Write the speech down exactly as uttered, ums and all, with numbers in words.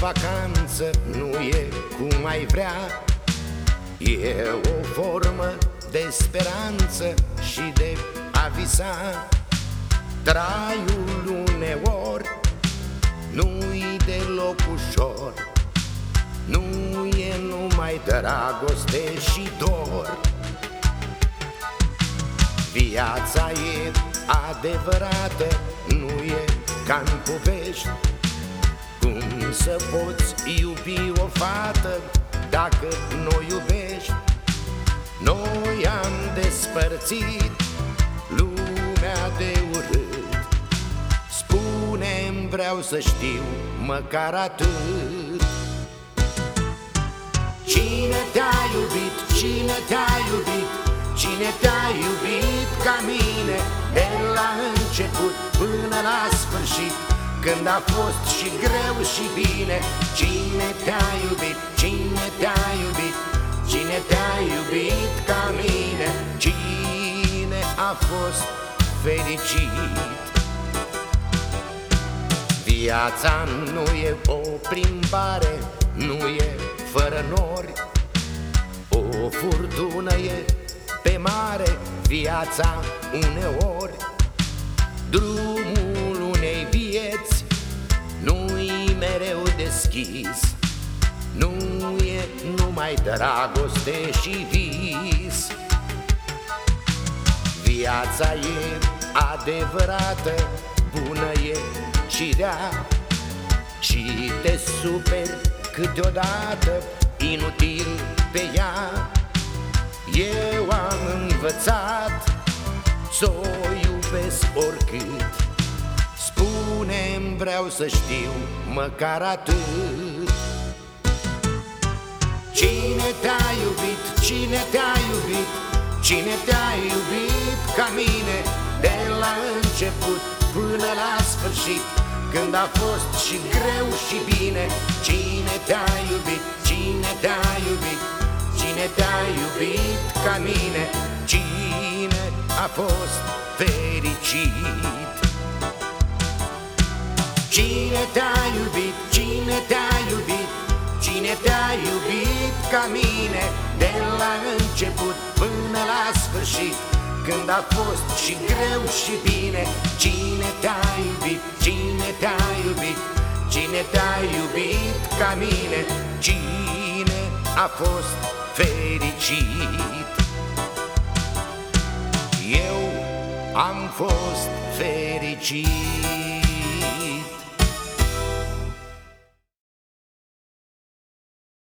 vacanță nu e cum ai vrea. E o formă de speranță și de a visa. Traiul uneori nu-i deloc ușor, nu e numai dragoste și dor. Viața e adevărată, nu e ca-n povești. Cum să poți iubi o fată dacă nu iubești? Noi am despărțit lumea de urât. Spune-mi, vreau să știu măcar atât: cine te-a iubit, cine te-a iubit, cine te-a iubit ca mine, de la început până la sfârșit, când a fost și greu și bine? Cine te-a iubit, cine te-a iubit, cine te-a iubit ca mine? Cine a fost fericit? Viața nu e o plimbare, nu e fără nori. O furtună e pe mare, viața uneori. Drumul unei vieți nu-i mereu deschis, nu e numai dragoste și vis. Viața e adevărată, bună e și rea, și te superi câteodată inutil pe ea. Eu am învățat s-o iubesc oricât. Spune-mi, vreau să știu măcar atât: cine te-a iubit, cine te-a iubit, cine te-a iubit ca mine, de la început până la sfârșit, când a fost și greu și bine? Cine te-a iubit, cine te-a iubit, cine te-a iubit ca mine? Cine a fost fericit? Cine te-a iubit, cine te-a iubit, cine te-a iubit ca mine, de la început până la sfârșit, când a fost și greu și bine? Cine te-a iubit, cine te-a iubit, cine te-a iubit ca mine? Cine a fost fericit? Eu am fost fericit.